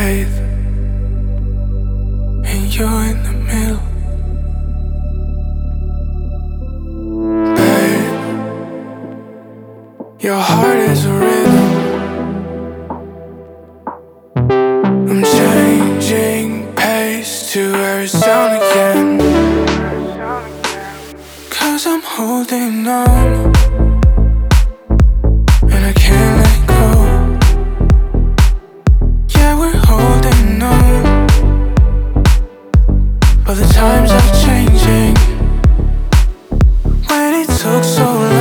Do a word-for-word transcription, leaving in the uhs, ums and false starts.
faith, and you're in the middle. Babe, your heart is a rhythm. I'm changing pace to every sound again, 'cause I'm holding on, and I can't let go. Yeah, we're holding on, but the times are changing. When it took so long